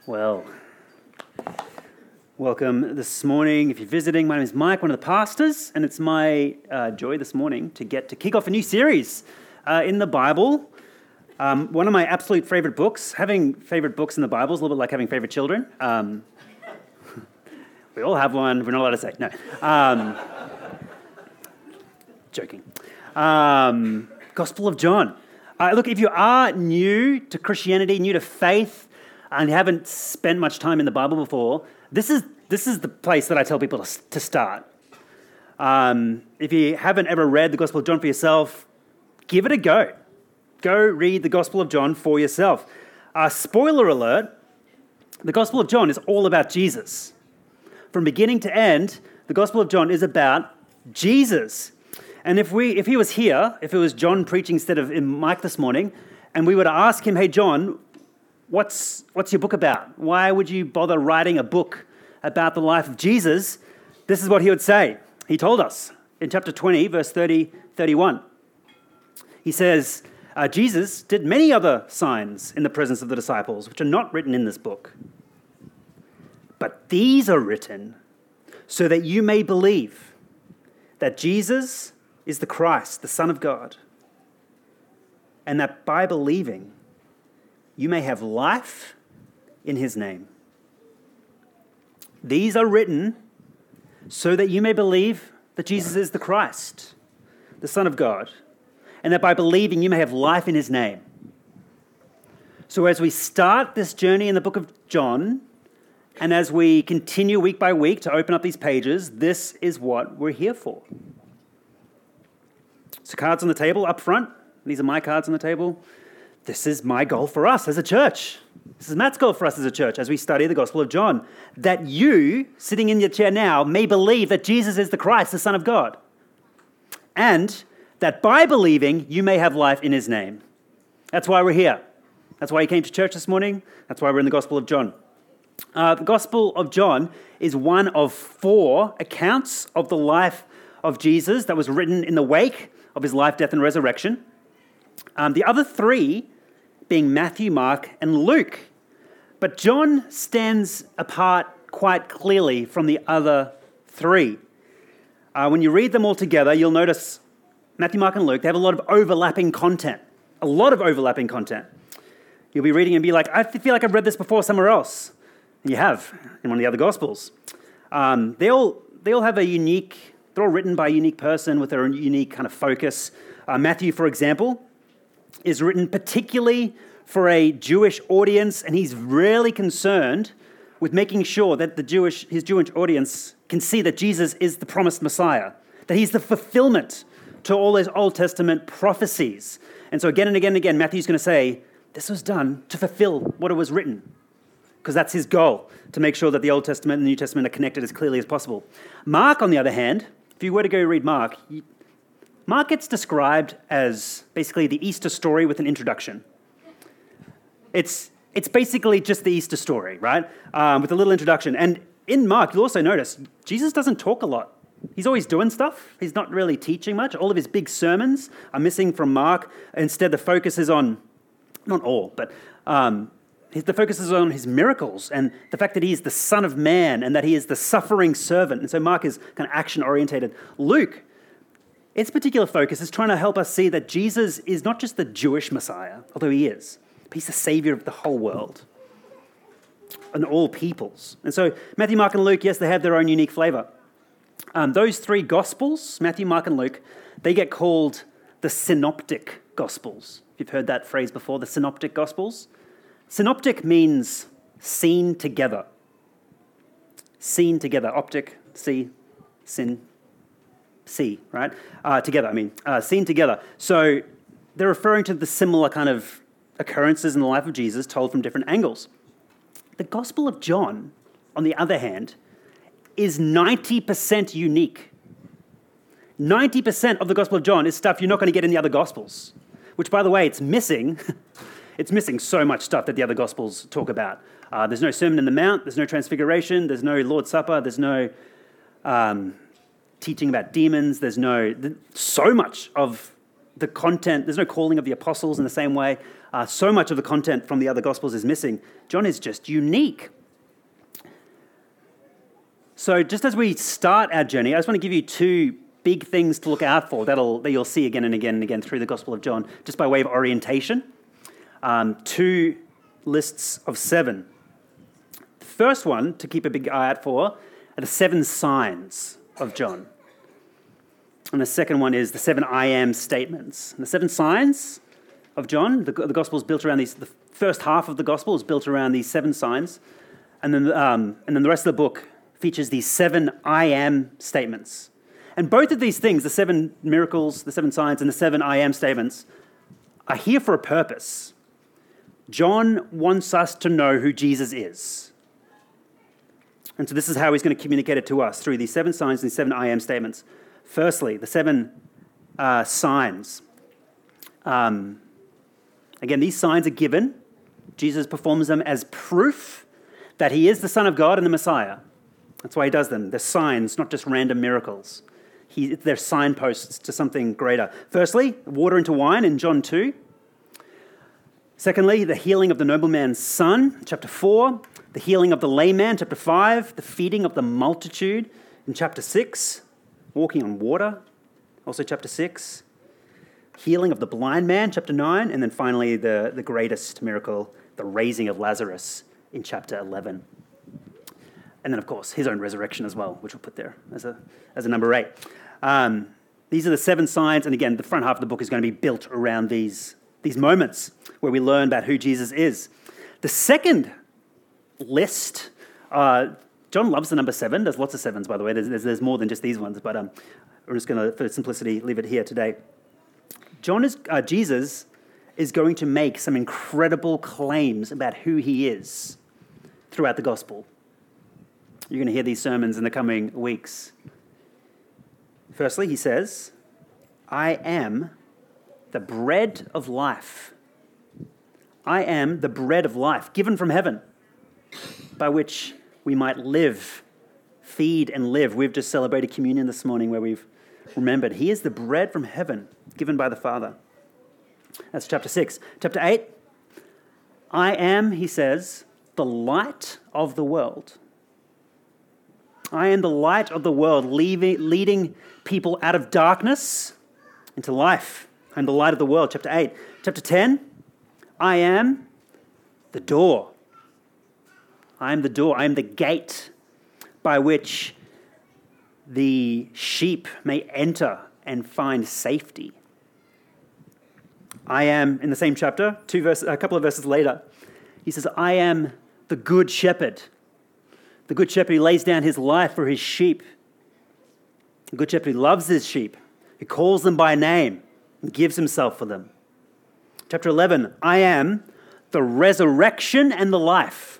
Well, welcome this morning. If you're visiting, my name is Mike, one of the pastors, and it's my joy this morning to get to kick off a new series in the Bible. One of my absolute favorite books. Having favorite books in the Bible is a little bit like having favorite children. We all have one. We're not allowed to say. No. Joking. Gospel of John. Look, if you are new to Christianity, new to faith, and you haven't spent much time in the Bible before, this is the place that I tell people to start. If you haven't ever read the Gospel of John for yourself, give it a go. Go read the Gospel of John for yourself. Spoiler alert, the Gospel of John is all about Jesus. From beginning to end, the Gospel of John is about Jesus. And if he was here, if it was John preaching instead of Mike this morning, and we were to ask him, hey, John, what's your book about? Why would you bother writing a book about the life of Jesus? This is what he would say. He told us in chapter 20, verse 31. He says, Jesus did many other signs in the presence of the disciples, which are not written in this book. But these are written so that you may believe that Jesus is the Christ, the Son of God, and that by believing, you may have life in his name. These are written so that you may believe that Jesus is the Christ, the Son of God, and that by believing you may have life in his name. So as we start this journey in the book of John, and as we continue week by week to open up these pages, this is what we're here for. So cards on the table up front. These are my cards on the table. This is my goal for us as a church. This is Matt's goal for us as a church as we study the Gospel of John. That you, sitting in your chair now, may believe that Jesus is the Christ, the Son of God. And that by believing, you may have life in his name. That's why we're here. That's why you came to church this morning. That's why we're in the Gospel of John. The Gospel of John is one of 4 accounts of the life of Jesus that was written in the wake of his life, death, and resurrection. The other 3 being Matthew, Mark, and Luke. But John stands apart quite clearly from the other 3. When you read them all together, you'll notice Matthew, Mark, and Luke, they have a lot of overlapping content. A lot of overlapping content. You'll be reading and be like, I feel like I've read this before somewhere else. And you have, in one of the other Gospels. They all have a unique, they're all written by a unique person with their own unique kind of focus. Matthew, for example, is written particularly for a Jewish audience, and he's really concerned with making sure that his Jewish audience can see that Jesus is the promised Messiah, that he's the fulfillment to all those Old Testament prophecies. And so again and again and again, Matthew's going to say, this was done to fulfill what it was written, because that's his goal, to make sure that the Old Testament and the New Testament are connected as clearly as possible. Mark, on the other hand, if you were to go read Mark gets described as basically the Easter story with an introduction. It's basically just the Easter story, right? With a little introduction. And in Mark, you'll also notice, Jesus doesn't talk a lot. He's always doing stuff. He's not really teaching much. All of his big sermons are missing from Mark. Instead, the focus is on, not all, but the focus is on his miracles and the fact that he is the Son of Man and that he is the suffering servant. And so Mark is kind of action-orientated. Luke, its particular focus is trying to help us see that Jesus is not just the Jewish Messiah, although he is, but he's the Savior of the whole world and all peoples. And so Matthew, Mark, and Luke, yes, they have their own unique flavor. Those 3 Gospels, Matthew, Mark, and Luke, they get called the Synoptic Gospels. If you've heard that phrase before, the Synoptic Gospels. Synoptic means seen together. Seen together. Optic, see, sin, see, right? Together, seen together. So they're referring to the similar kind of occurrences in the life of Jesus told from different angles. The Gospel of John, on the other hand, is 90% unique. 90% of the Gospel of John is stuff you're not going to get in the other Gospels, which, by the way, it's missing. It's missing so much stuff that the other Gospels talk about. There's no Sermon on the Mount, there's no Transfiguration, there's no Lord's Supper, there's no teaching about demons, there's so much of the content, there's no calling of the apostles in the same way. So much of the content from the other Gospels is missing. John is just unique. So just as we start our journey, I just want to give you two big things to look out for that you'll see again and again and again through the Gospel of John, just by way of orientation. Two lists of 7. The first one to keep a big eye out for are the 7 signs of John. And the second one is the 7 I am statements. And the 7 signs of John, the Gospel is built around these, the first half of the Gospel is built around these 7 signs. And then the rest of the book features these 7 I am statements. And both of these things, the 7 miracles, the 7 signs, and the 7 I am statements, are here for a purpose. John wants us to know who Jesus is. And so this is how he's going to communicate it to us, through these 7 signs and 7 I am statements. Firstly, the 7 signs. Again, these signs are given. Jesus performs them as proof that he is the Son of God and the Messiah. That's why he does them. They're signs, not just random miracles. They're signposts to something greater. Firstly, water into wine in John 2. Secondly, the healing of the nobleman's son, chapter 4. The healing of the lame man, chapter 5. The feeding of the multitude in chapter 6. Walking on water, also chapter 6. Healing of the blind man, chapter 9. And then finally, the greatest miracle, the raising of Lazarus in chapter 11. And then, of course, his own resurrection as well, which we'll put there as a number 8. These are the 7 signs. And again, the front half of the book is going to be built around these moments where we learn about who Jesus is. The second list, John loves the number 7. There's lots of 7s, by the way. There's more than just these ones, but we're just going to, for simplicity, leave it here today. Jesus is going to make some incredible claims about who he is throughout the gospel. You're going to hear these sermons in the coming weeks. Firstly, he says, I am the bread of life. I am the bread of life given from heaven, by which we might live, feed and live. We've just celebrated communion this morning where we've remembered he is the bread from heaven given by the Father. That's chapter 6. Chapter 8, I am, he says, the light of the world. I am the light of the world, leading people out of darkness into life. I am the light of the world, chapter 8. Chapter 10, I am the door. I am the door. I am the gate by which the sheep may enter and find safety. I am, in the same chapter, a couple of verses later, he says, I am the good shepherd. The good shepherd who lays down his life for his sheep. The good shepherd who loves his sheep, who calls them by name and gives himself for them. Chapter 11, I am the resurrection and the life,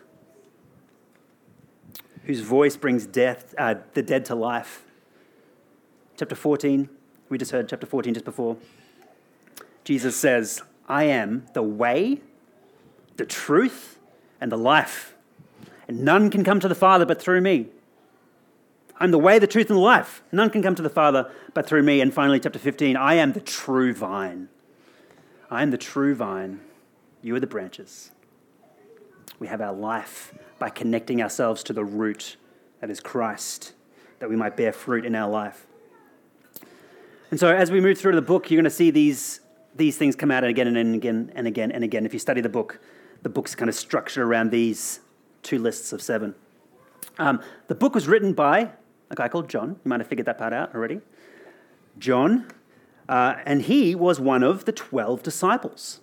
whose voice brings the dead to life. Chapter 14, we just heard chapter 14 just before. Jesus says, I am the way, the truth, and the life. And none can come to the Father but through me. I'm the way, the truth, and the life. None can come to the Father but through me. And finally, chapter 15, I am the true vine. I am the true vine. You are the branches. We have our life by connecting ourselves to the root that is Christ, that we might bear fruit in our life. And so as we move through the book, you're going to see these things come out again and again and again and again. If you study the book's kind of structured around these 2 lists of 7. The book was written by a guy called John. You might have figured that part out already. John, and he was one of the 12 disciples,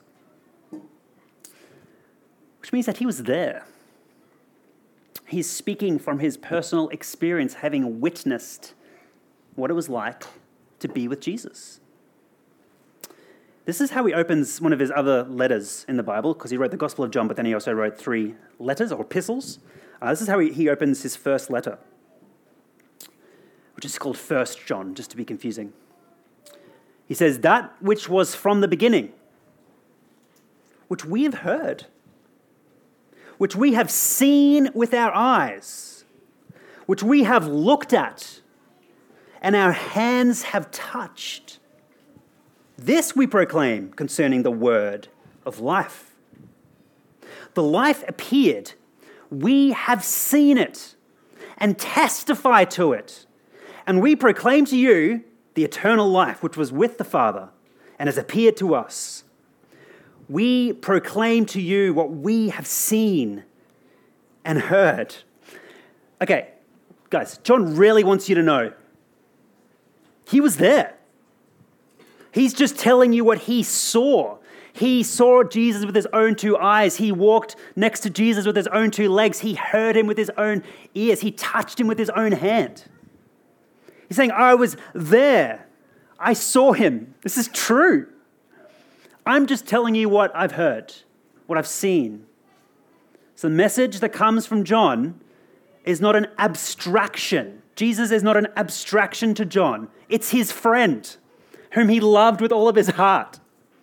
which means that he was there. He's speaking from his personal experience, having witnessed what it was like to be with Jesus. This is how he opens one of his other letters in the Bible, because he wrote the Gospel of John, but then he also wrote 3 letters or epistles. This is how he opens his first letter, which is called 1 John, just to be confusing. He says, that which was from the beginning, which we have heard, which we have seen with our eyes, which we have looked at, and our hands have touched. This we proclaim concerning the word of life. The life appeared. We have seen it and testify to it. And we proclaim to you the eternal life which was with the Father and has appeared to us. We proclaim to you what we have seen and heard. Okay, guys, John really wants you to know. He was there. He's just telling you what he saw. He saw Jesus with his own two eyes. He walked next to Jesus with his own two legs. He heard him with his own ears. He touched him with his own hand. He's saying, I was there. I saw him. This is true. I'm just telling you what I've heard, what I've seen. So the message that comes from John is not an abstraction. Jesus is not an abstraction to John. It's his friend, whom he loved with all of his heart.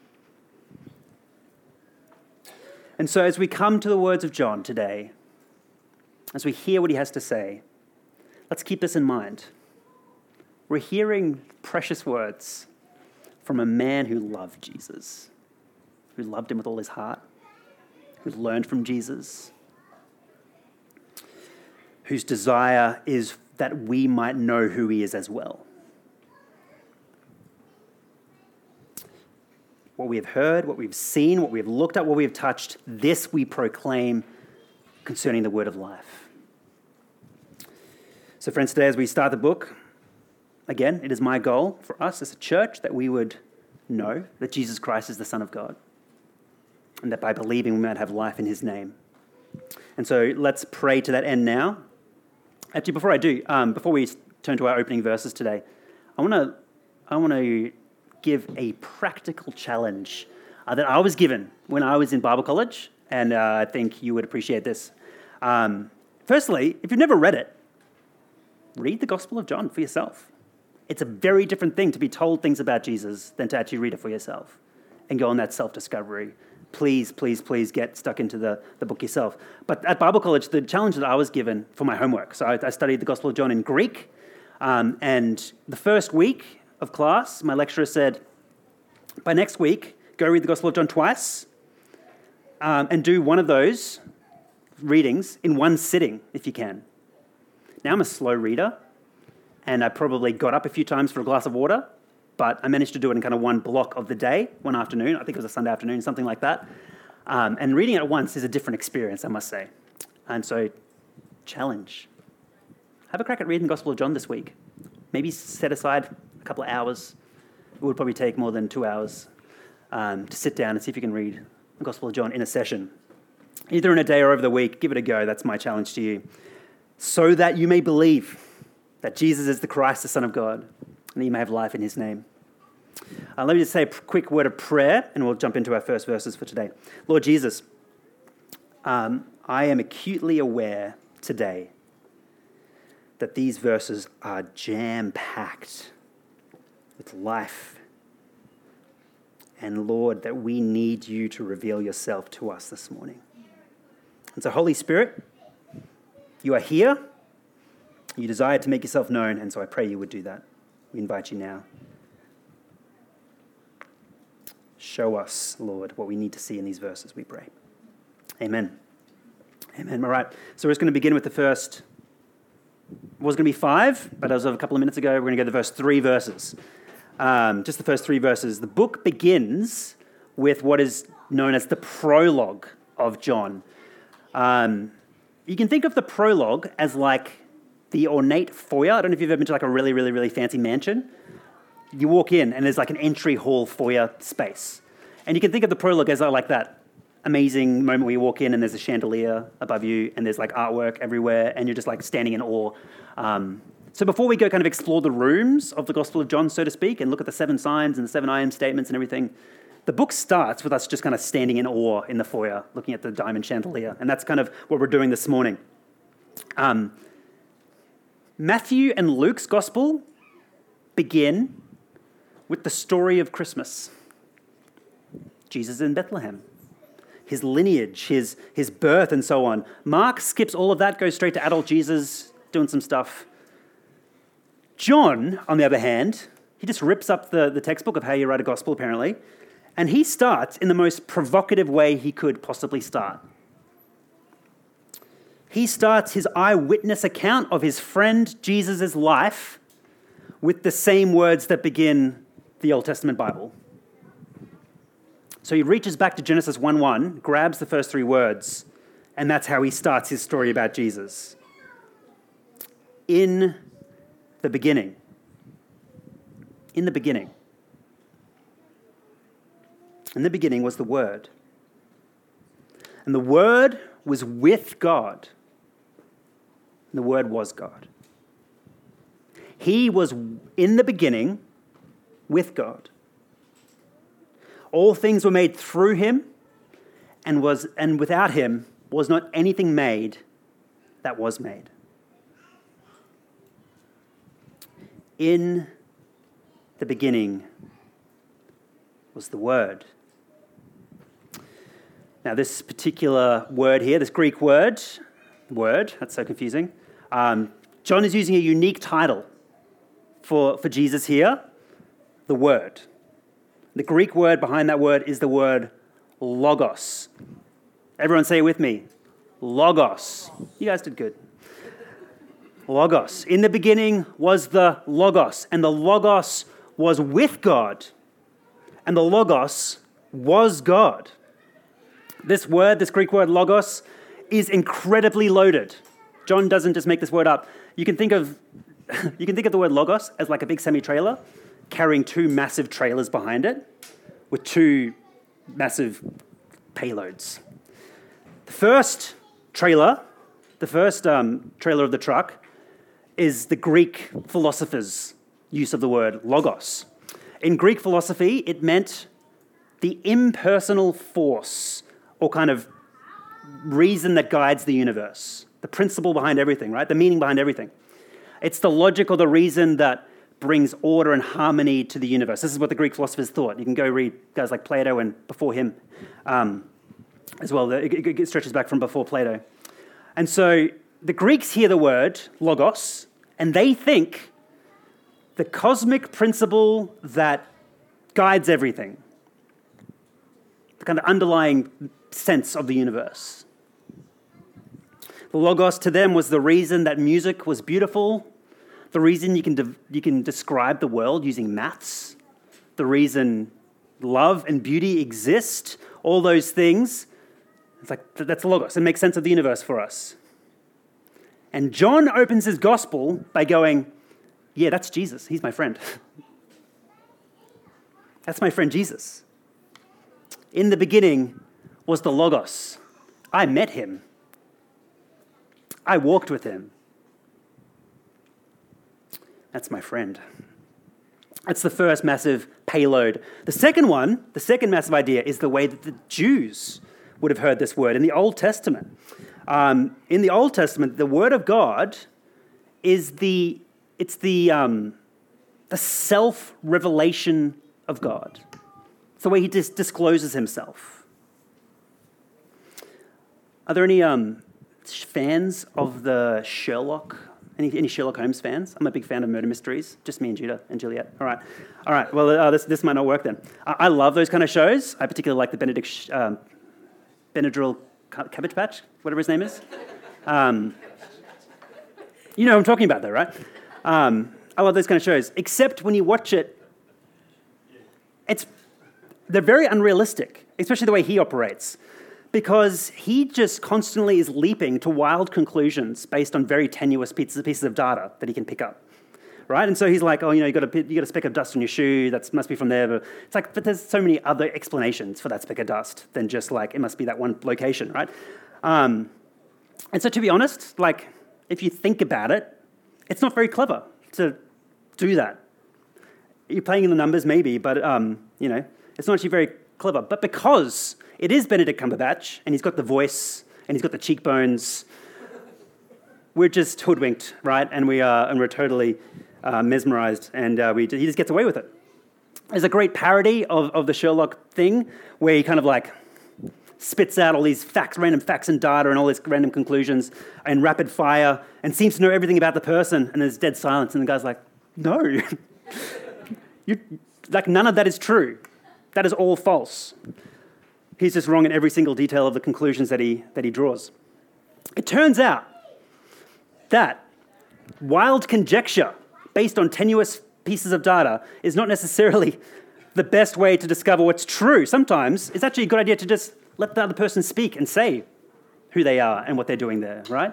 And so as we come to the words of John today, as we hear what he has to say, let's keep this in mind. We're hearing precious words from a man who loved Jesus, who loved him with all his heart, who learned from Jesus, whose desire is that we might know who he is as well. What we have heard, what we've seen, what we have looked at, what we have touched, this we proclaim concerning the word of life. So friends, today as we start the book, again, it is my goal for us as a church that we would know that Jesus Christ is the Son of God and that by believing we might have life in his name. And so let's pray to that end now. Actually, before I do, before we turn to our opening verses today, I want to give a practical challenge that I was given when I was in Bible college, and I think you would appreciate this. Firstly, if you've never read it, read the Gospel of John for yourself. It's a very different thing to be told things about Jesus than to actually read it for yourself and go on that self-discovery. Please, please, please get stuck into the book yourself. But at Bible college, the challenge that I was given for my homework, so I studied the Gospel of John in Greek, and the first week of class, my lecturer said, by next week, go read the Gospel of John twice and do one of those readings in one sitting, if you can. Now, I'm a slow reader, and I probably got up a few times for a glass of water, but I managed to do it in kind of one block of the day, one afternoon. I think it was a Sunday afternoon, something like that. And reading it at once is a different experience, I must say. And so, challenge. Have a crack at reading the Gospel of John this week. Maybe set aside a couple of hours. It would probably take more than 2 hours to sit down and see if you can read the Gospel of John in a session. Either in a day or over the week, give it a go. That's my challenge to you. So that you may believe that Jesus is the Christ, the Son of God, and that you may have life in his name. Let me just say a quick word of prayer, and we'll jump into our first verses for today. Lord Jesus, I am acutely aware today that these verses are jam-packed with life. And Lord, that we need you to reveal yourself to us this morning. And so, Holy Spirit, you are here. You desire to make yourself known, and so I pray you would do that. We invite you now. Show us, Lord, what we need to see in these verses, we pray. Amen. Amen. All right. So we're just going to begin with the first. It was going to be 5, but as of a couple of minutes ago, we're going to go to the first 3 verses. Just the first 3 verses. The book begins with what is known as the prologue of John. You can think of the prologue as like the ornate foyer. I don't know if you've ever been to like a really, really, really fancy mansion. You walk in and there's like an entry hall foyer space. And you can think of the prologue as like that amazing moment where you walk in and there's a chandelier above you and there's like artwork everywhere and you're just like standing in awe. So before we go kind of explore the rooms of the Gospel of John, so to speak, and look at the 7 signs and the 7 I am statements and everything, the book starts with us just kind of standing in awe in the foyer, looking at the diamond chandelier. And that's kind of what we're doing this morning. Matthew and Luke's Gospel begin with the story of Christmas. Jesus in Bethlehem, his lineage, his birth, and so on. Mark skips all of that, goes straight to adult Jesus doing some stuff. John, on the other hand, He just rips up the textbook of how you write a gospel, apparently, and he starts in the most provocative way he could possibly start. He starts his eyewitness account of his friend Jesus' life with the same words that begin the Old Testament Bible. So he reaches back to Genesis 1:1, grabs the first three words, and that's how he starts his story about Jesus. In the beginning. In the beginning. In the beginning was the Word. And the Word was with God. And the Word was God. He was in the beginning with God. All things were made through him, and without him was not anything made that was made. In the beginning was the Word. Now, this particular word here, this Greek word, that's so confusing. John is using a unique title for Jesus here, the Word. The Greek word behind that word is the word logos. Everyone say it with me. Logos. You guys did good. Logos. In the beginning was the Logos, and the Logos was with God, and the Logos was God. This Greek word logos, is incredibly loaded. John doesn't just make this word up. You can think of the word logos as like a big semi-trailer carrying two massive trailers behind it with two massive payloads. The first trailer of the truck is the Greek philosophers' use of the word logos. In Greek philosophy, it meant the impersonal force or kind of reason that guides the universe, the principle behind everything, right? The meaning behind everything. It's the logic or the reason that brings order and harmony to the universe. This is what the Greek philosophers thought. You can go read guys like Plato and before him as well. It stretches back from before Plato. And so the Greeks hear the word logos, and they think the cosmic principle that guides everything, the kind of underlying sense of the universe. The logos to them was the reason that music was beautiful, the reason you can describe the world using maths, the reason love and beauty exist, all those things. It's like, that's the logos. It makes sense of the universe for us. And John opens his gospel by going, yeah, that's Jesus. He's my friend. That's my friend Jesus. In the beginning was the Logos. I met him. I walked with him. That's my friend. That's the first massive payload. The second massive idea is the way that the Jews would have heard this word in the Old Testament. In the Old Testament, the word of God is the self-revelation of God. It's the way he discloses himself. Are there any fans of the Sherlock? Any Sherlock Holmes fans? I'm a big fan of murder mysteries. Just me and Judah and Juliet. All right. Well, this might not work then. I love those kind of shows. I particularly like the Benadryl Cabbage Patch, whatever his name is. You know what I'm talking about, though, right? I love those kind of shows. Except when you watch it, they're very unrealistic, especially the way he operates, because he just constantly is leaping to wild conclusions based on very tenuous pieces of data that he can pick up, right? And so he's like, oh, you got a speck of dust on your shoe. That must be from there. But it's like, but there's so many other explanations for that speck of dust than just like it must be that one location, right? And so to be honest, like if you think about it, it's not very clever to do that. You're playing in the numbers maybe, but it's not actually very clever. But because it is Benedict Cumberbatch, and he's got the voice, and he's got the cheekbones, we're just hoodwinked, right? And we're totally mesmerized, and he just gets away with it. There's a great parody of the Sherlock thing, where he kind of like spits out all these random facts and data and all these random conclusions in rapid fire, and seems to know everything about the person, and there's dead silence, and the guy's like, no. None of that is true. That is all false. He's just wrong in every single detail of the conclusions that he draws. It turns out that wild conjecture based on tenuous pieces of data is not necessarily the best way to discover what's true. Sometimes it's actually a good idea to just let the other person speak and say who they are and what they're doing there, right?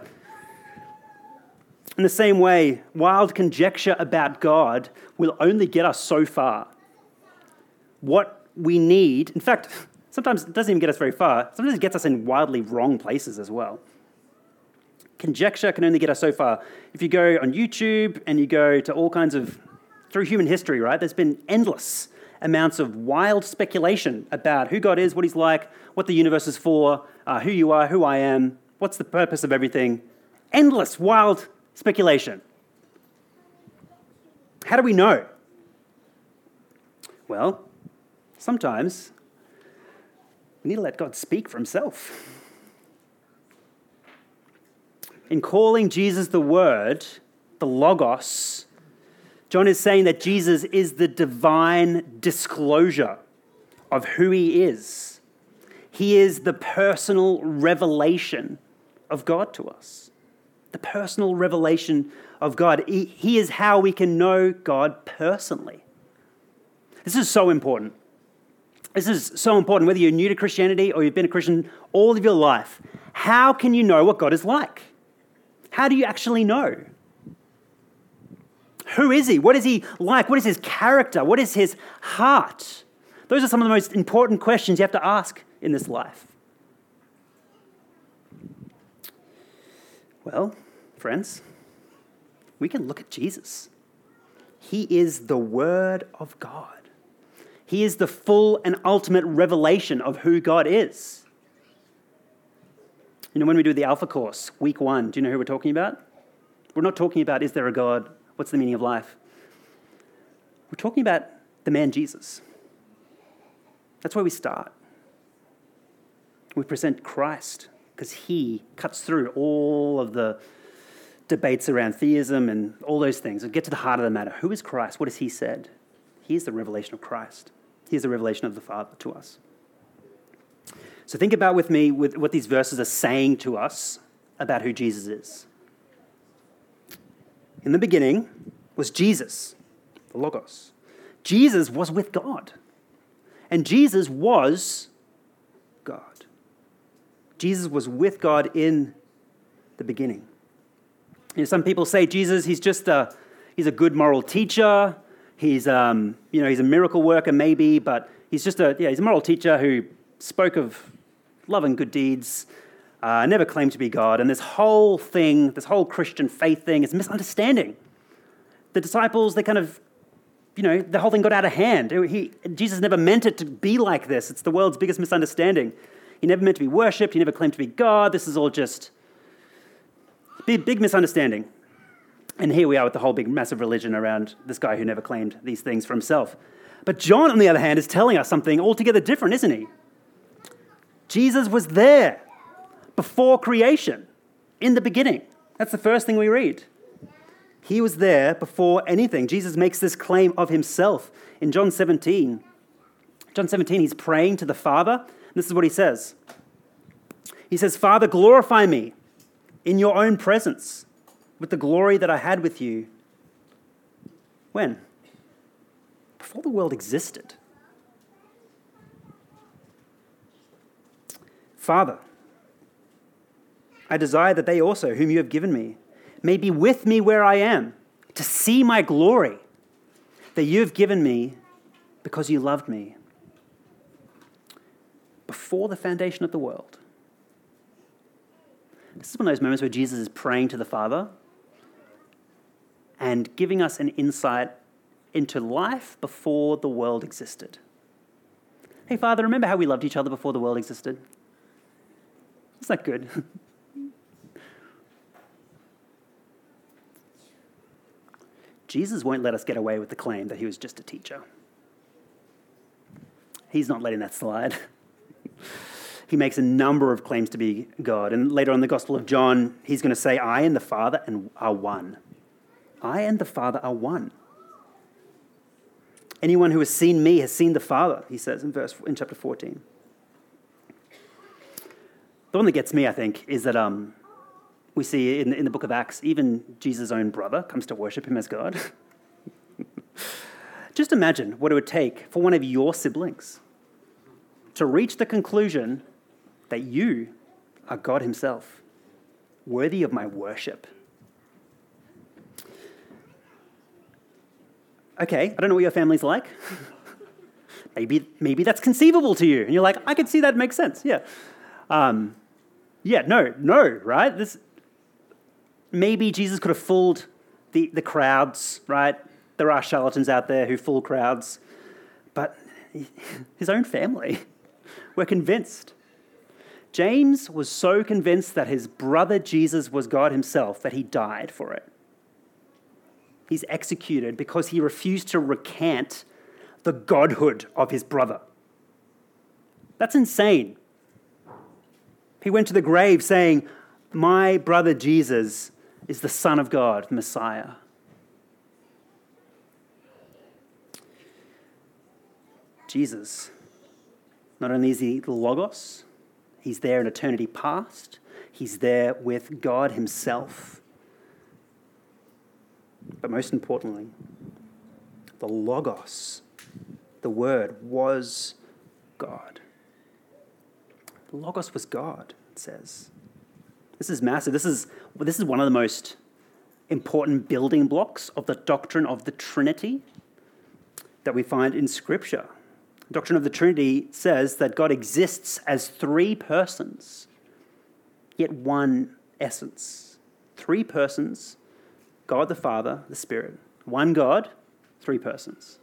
In the same way, wild conjecture about God will only get us so far. What we need, in fact, sometimes it doesn't even get us very far. Sometimes it gets us in wildly wrong places as well. Conjecture can only get us so far. If you go on YouTube and you go to all kinds of, through human history, right, there's been endless amounts of wild speculation about who God is, what he's like, what the universe is for, who you are, who I am, what's the purpose of everything. Endless, wild speculation. How do we know? Well, sometimes we need to let God speak for himself. In calling Jesus the Word, the Logos, John is saying that Jesus is the divine disclosure of who he is. He is the personal revelation of God to us. The personal revelation of God. He is how we can know God personally. This is so important. This is so important, whether you're new to Christianity or you've been a Christian all of your life. How can you know what God is like? How do you actually know? Who is he? What is he like? What is his character? What is his heart? Those are some of the most important questions you have to ask in this life. Well, friends, we can look at Jesus. He is the Word of God. He is the full and ultimate revelation of who God is. You know, when we do the Alpha course, week 1, do you know who we're talking about? We're not talking about, is there a God? What's the meaning of life? We're talking about the man Jesus. That's where we start. We present Christ because he cuts through all of the debates around theism and all those things. We get to the heart of the matter. Who is Christ? What has he said? He is the revelation of Christ. He is the revelation of the Father to us. So think about with me with what these verses are saying to us about who Jesus is. In the beginning was Jesus, the Logos. Jesus was with God. And Jesus was God. Jesus was with God in the beginning. You know, some people say Jesus, he's a good moral teacher. He's a miracle worker maybe, but he's a moral teacher who spoke of love and good deeds, never claimed to be God. And this whole Christian faith thing is a misunderstanding. The disciples, they kind of, the whole thing got out of hand. Jesus never meant it to be like this. It's the world's biggest misunderstanding. He never meant to be worshipped. He never claimed to be God. This is all just big misunderstanding. And here we are with the whole big massive religion around this guy who never claimed these things for himself. But John, on the other hand, is telling us something altogether different, isn't he? Jesus was there before creation, in the beginning. That's the first thing we read. He was there before anything. Jesus makes this claim of himself in John 17. John 17, he's praying to the Father. And this is what he says. He says, "Father, glorify me in your own presence with the glory that I had with you." When? Before the world existed. "Father, I desire that they also, whom you have given me, may be with me where I am, to see my glory that you have given me because you loved me." Before the foundation of the world. This is one of those moments where Jesus is praying to the Father and giving us an insight into life before the world existed. Hey, Father, remember how we loved each other before the world existed? Is that good? Jesus won't let us get away with the claim that he was just a teacher. He's not letting that slide. He makes a number of claims to be God. And later on in the Gospel of John, he's going to say, "I and the Father are one." I and the Father are one. Anyone who has seen me has seen the Father, he says in chapter 14. The one that gets me, I think, is that we see in the book of Acts, even Jesus' own brother comes to worship him as God. Just imagine what it would take for one of your siblings to reach the conclusion that you are God himself, worthy of my worship. Okay, I don't know what your family's like. Maybe that's conceivable to you. And you're like, I could see that makes sense. Yeah. No, right? Maybe Jesus could have fooled the crowds, right? There are charlatans out there who fool crowds. But his own family were convinced. James was so convinced that his brother Jesus was God himself that he died for it. He's executed because he refused to recant the godhood of his brother. That's insane. He went to the grave saying, my brother Jesus is the Son of God, Messiah. Jesus, not only is he the Logos, he's there in eternity past, he's there with God himself. But most importantly, the Logos, the Word, was God. The Logos was God, it says. This is massive. This is one of the most important building blocks of the doctrine of the Trinity that we find in Scripture. The doctrine of the Trinity says that God exists as three persons, yet one essence. Three persons, God the Father, the Spirit. One God, three persons.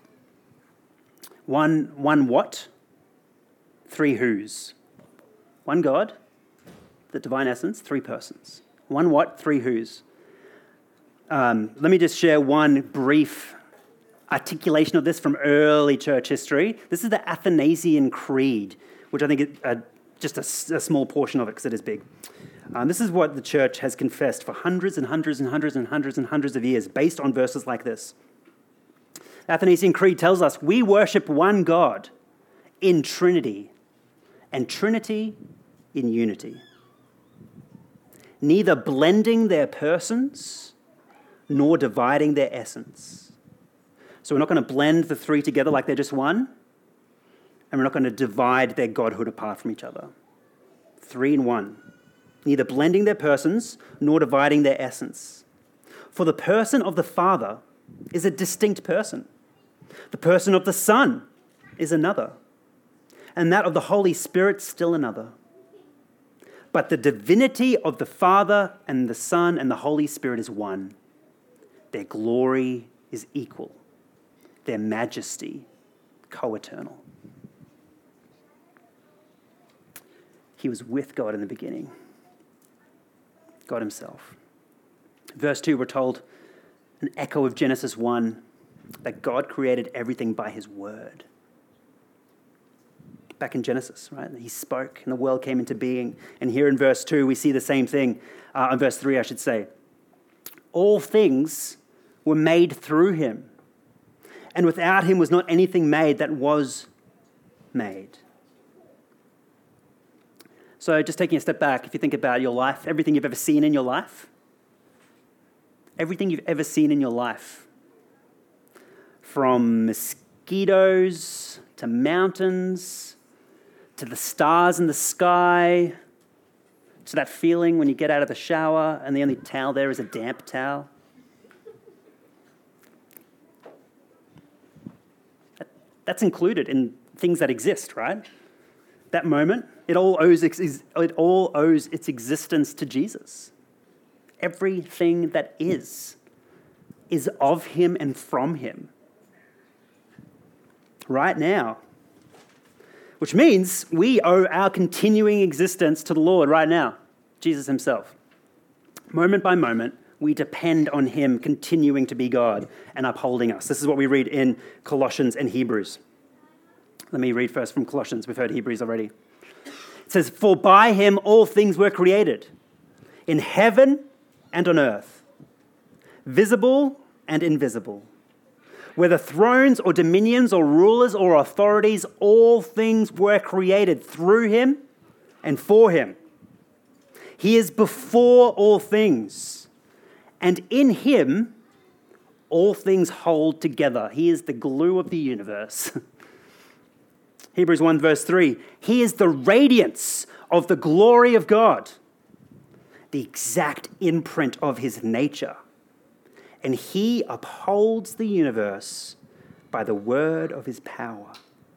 One what? Three whos. One God, the divine essence, three persons. One what? Three whos. Let me just share one brief articulation of this from early church history. This is the Athanasian Creed, which I think is just a small portion of it because it is big. This is what the church has confessed for hundreds and hundreds and hundreds and hundreds and hundreds of years based on verses like this. The Athanasian Creed tells us we worship one God in Trinity and Trinity in unity, neither blending their persons nor dividing their essence. So we're not going to blend the three together like they're just one, and we're not going to divide their godhood apart from each other. Three in one. Neither blending their persons nor dividing their essence. For the person of the Father is a distinct person. The person of the Son is another. And that of the Holy Spirit still another. But the divinity of the Father and the Son and the Holy Spirit is one. Their glory is equal. Their majesty co-eternal. He was with God in the beginning. God himself. Verse 2, we're told, an echo of Genesis 1, that God created everything by his word. Back in Genesis, right? He spoke and the world came into being. And here in verse 2, we see the same thing. In verse 3, I should say. All things were made through him. And without him was not anything made that was made. So just taking a step back, if you think about your life, everything you've ever seen in your life, from mosquitoes to mountains to the stars in the sky to that feeling when you get out of the shower and the only towel there is a damp towel. That's included in things that exist, right? That moment, it all owes its existence to Jesus. Everything that is of him and from him. Right now. Which means we owe our continuing existence to the Lord right now, Jesus himself. Moment by moment, we depend on him continuing to be God and upholding us. This is what we read in Colossians and Hebrews. Let me read first from Colossians. We've heard Hebrews already. It says, for by him all things were created, in heaven and on earth, visible and invisible, Whether thrones or dominions or rulers or authorities, all things were created through him and for him. He is before all things, and in him all things hold together. He is the glue of the universe. Hebrews 1 verse 3, he is the radiance of the glory of God, the exact imprint of his nature, and he upholds the universe by the word of his power.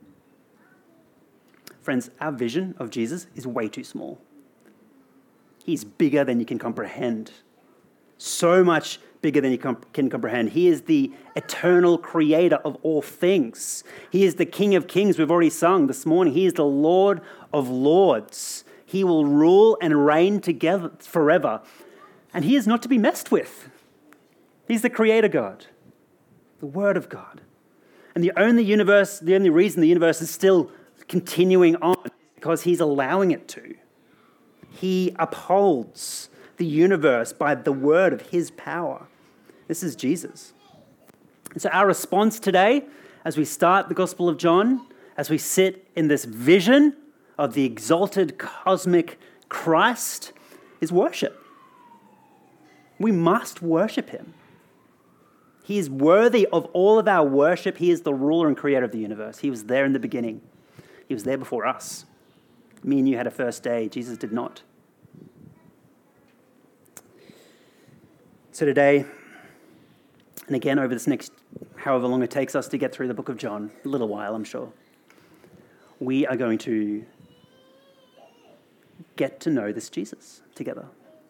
Friends, our vision of Jesus is way too small. He's bigger than you can comprehend. So much bigger than you can comprehend. He is the eternal creator of all things. He is the King of Kings we've already sung this morning. He is the Lord of Lords. He will rule and reign together forever. And he is not to be messed with. He's the creator God, the Word of God. And the only reason the universe is still continuing on is because he's allowing it to. He upholds the universe by the word of his power. This is Jesus. And so our response today, as we start the Gospel of John, as we sit in this vision of the exalted cosmic Christ, is worship. We must worship him. He is worthy of all of our worship. He is the ruler and creator of the universe. He was there in the beginning. He was there before us. Me and you had a first day. Jesus did not. So today, and again over this next however long it takes us to get through the book of John, a little while I'm sure, we are going to get to know this Jesus together.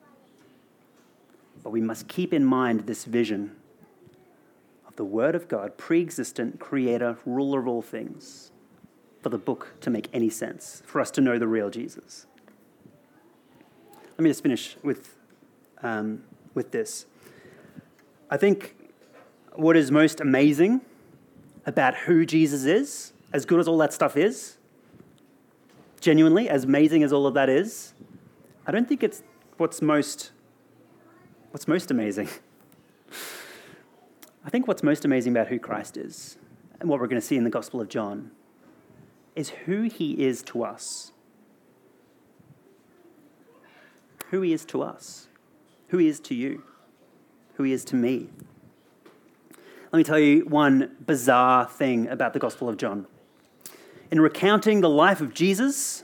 But we must keep in mind this vision of the Word of God, pre-existent, creator, ruler of all things, for the book to make any sense, for us to know the real Jesus. Let me just finish with this. I think what is most amazing about who Jesus is, as good as all that stuff is, genuinely, as amazing as all of that is, I don't think it's what's most amazing. I think what's most amazing about who Christ is, and what we're going to see in the Gospel of John, is who he is to us. Who he is to us. Who he is to you. Who he is to me. Let me tell you one bizarre thing about the Gospel of John. In recounting the life of Jesus,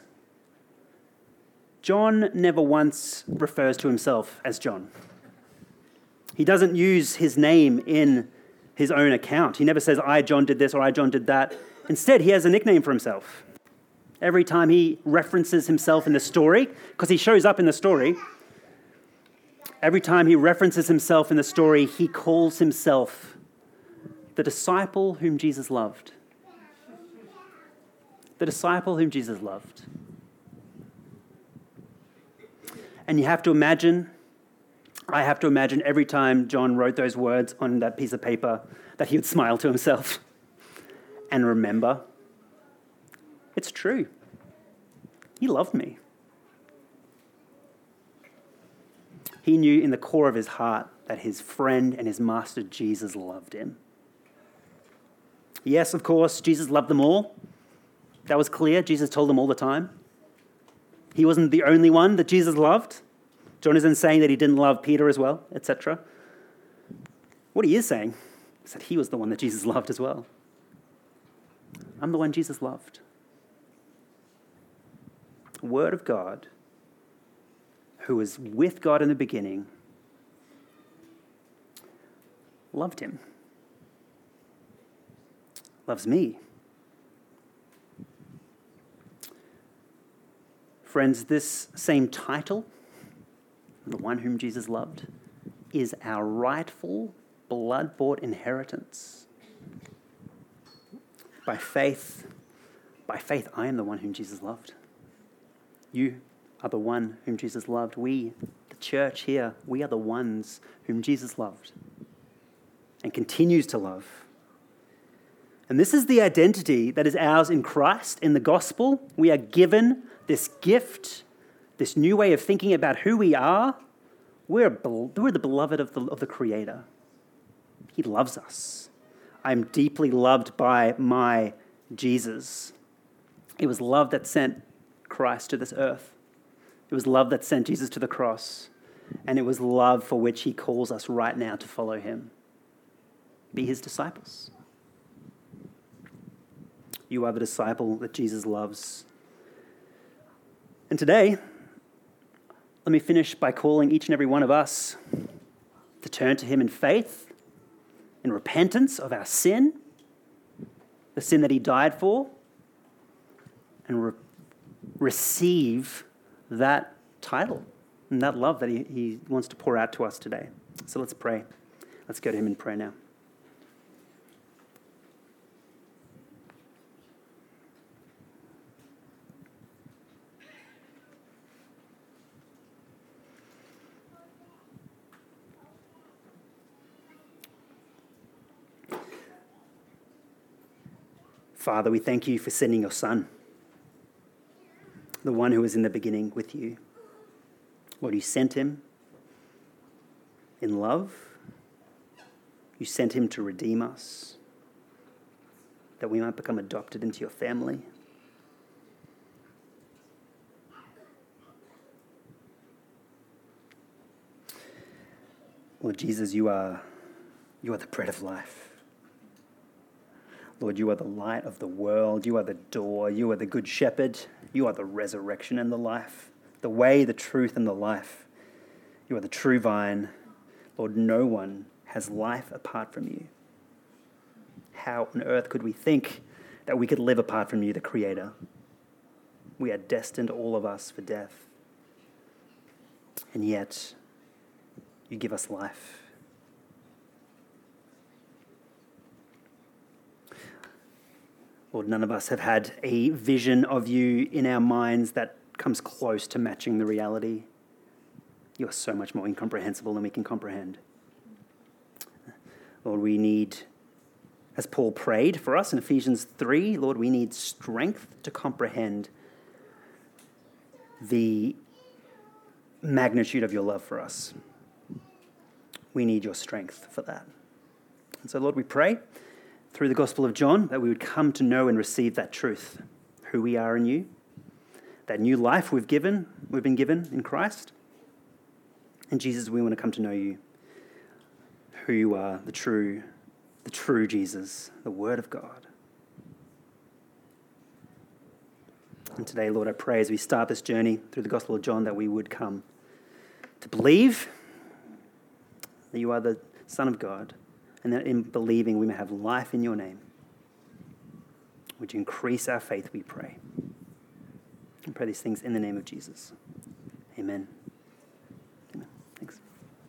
John never once refers to himself as John. He doesn't use his name in his own account. He never says, I, John, did this, or I, John, did that. Instead, he has a nickname for himself. Every time he references himself in the story, because he shows up in the story, every time he references himself in the story, he calls himself the disciple whom Jesus loved. The disciple whom Jesus loved. And you have to imagine, I have to imagine every time John wrote those words on that piece of paper that he would smile to himself and remember, it's true. He loved me. He knew in the core of his heart that his friend and his master Jesus loved him. Yes, of course, Jesus loved them all. That was clear. Jesus told them all the time. He wasn't the only one that Jesus loved. John isn't saying that he didn't love Peter as well, etc. What he is saying is that he was the one that Jesus loved as well. I'm the one Jesus loved. Word of God, who was with God in the beginning, loved him. Loves me. Friends, this same title, the one whom Jesus loved, is our rightful, blood-bought inheritance. By faith, I am the one whom Jesus loved. You are the one whom Jesus loved. We, the church here, we are the ones whom Jesus loved and continues to love. And this is the identity that is ours in Christ, in the gospel. We are given this gift, this new way of thinking about who we are. We're the beloved of the Creator. He loves us. I'm deeply loved by my Jesus. It was love that sent Christ to this earth. It was love that sent Jesus to the cross. And it was love for which he calls us right now to follow him. Be his disciples. You are the disciple that Jesus loves. And today, let me finish by calling each and every one of us to turn to him in faith, in repentance of our sin, the sin that he died for, and receive that title and that love that he wants to pour out to us today. So let's pray. Let's go to him in prayer now. Father, we thank you for sending your Son, the one who was in the beginning with you. Lord, you sent him in love. You sent him to redeem us, that we might become adopted into your family. Lord Jesus, you are the bread of life. Lord, you are the light of the world. You are the door. You are the good shepherd. You are the resurrection and the life, the way, the truth, and the life. You are the true vine. Lord, no one has life apart from you. How on earth could we think that we could live apart from you, the Creator? We are destined, all of us, for death. And yet, you give us life. Lord, none of us have had a vision of you in our minds that comes close to matching the reality. You are so much more incomprehensible than we can comprehend. Lord, we need, as Paul prayed for us in Ephesians 3, Lord, we need strength to comprehend the magnitude of your love for us. We need your strength for that. And so, Lord, we pray through the Gospel of John that we would come to know and receive that truth, who we are in you, that new life we've been given in Christ. And Jesus, we want to come to know you, who you are, the true Jesus, the Word of God. And today, Lord, I pray as we start this journey through the Gospel of John that we would come to believe that you are the Son of God, and that in believing we may have life in your name. Would you increase our faith, we pray. And pray these things in the name of Jesus. Amen.